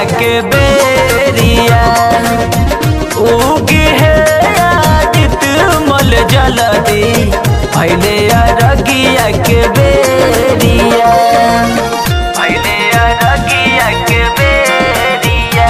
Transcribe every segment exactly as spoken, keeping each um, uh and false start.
के बेरिया उगे है आदित मल जलदी भैले अरगिया के बेरिया भैले अरगिया के बेरिया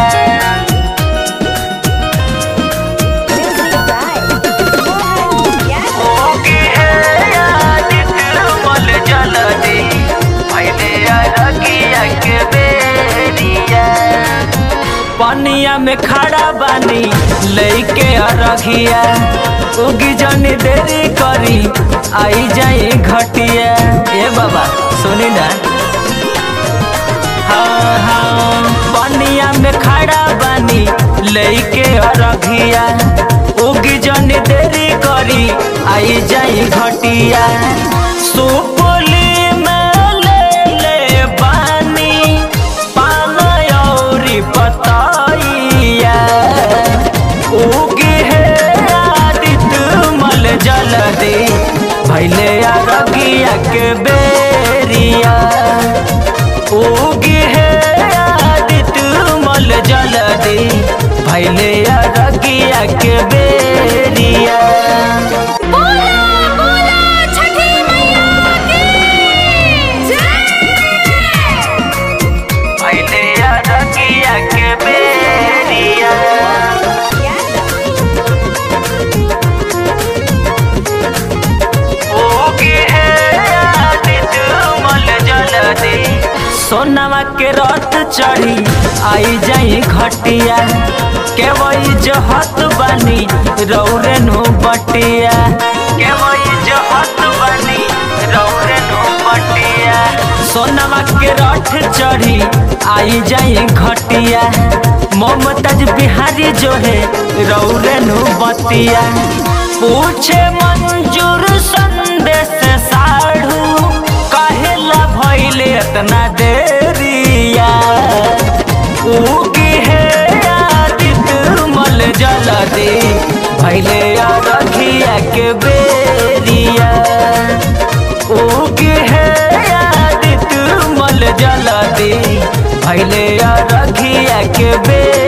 उगे है आदित मल जलदी भैले अरगिया के बेरिया पनिया में खड़ा बानी लइके अरघिया उगी जनी देरी करी आई जाए घटिया। ए बाबा सुनी ना हाँ हाँ पनिया में खड़ा बानी लइके अरघिया उगी जनी देरी करी आई जाए घटिया। सुपुली में ले ले बानी पान औरी पतैया उगी है आदित मल जलदी भैले अरगिया के बेरिया उगी है आदित मल जलदी भैले अरगिया के बेरिया भैले अरगिया के बेरिया सोनावा के रथ चढ़ी आई जाई घटिया के वही जहत बनी रौरे नु बटिया के वही जहत बनी रौरे नु बटिया सोनावा के रथ चढ़ी आई जाई घटिया मोमताज बिहारी जो है रौरे नु बतिया पूछे मंजूर संदेश साढ़ू कहेला भइले इतना देरिया उगी है आदित मल जलदी भैले अरघिया के बेरिया उगी है आदित मल जलदी भैले अरघिया के बेरिया।